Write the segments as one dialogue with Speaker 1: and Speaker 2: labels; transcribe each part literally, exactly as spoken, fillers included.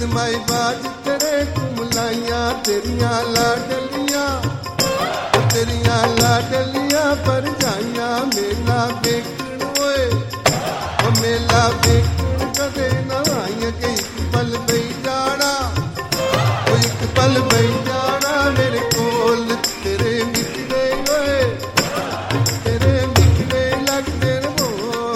Speaker 1: माई बाज तेरे कुमलाइया तेरिया लाडलिया तेरिया लाडलिया पर जाइया मेला बेकण होए मेला बेकण कदे ना आइया के एक पल बई जाना एक पल बई जाना मेरे कोल तेरे मिठड़े होए तेरे मिठड़े लगते रहो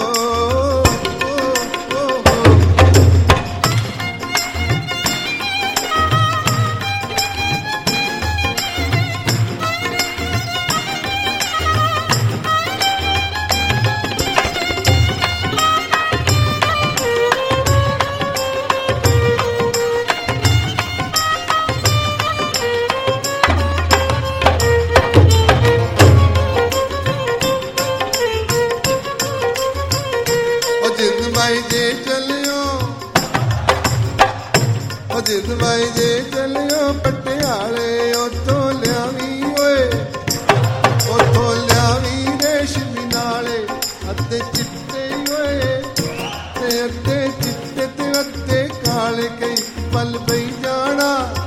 Speaker 1: जे चलियो जिद माई जे चलियो पटियाले उथों लियावी ओए उथों लियावी रेशमी नाले अद्धे चिट्टे ओए ते अद्धे चिट्टे ते अद्धे काले कई पल बई जाना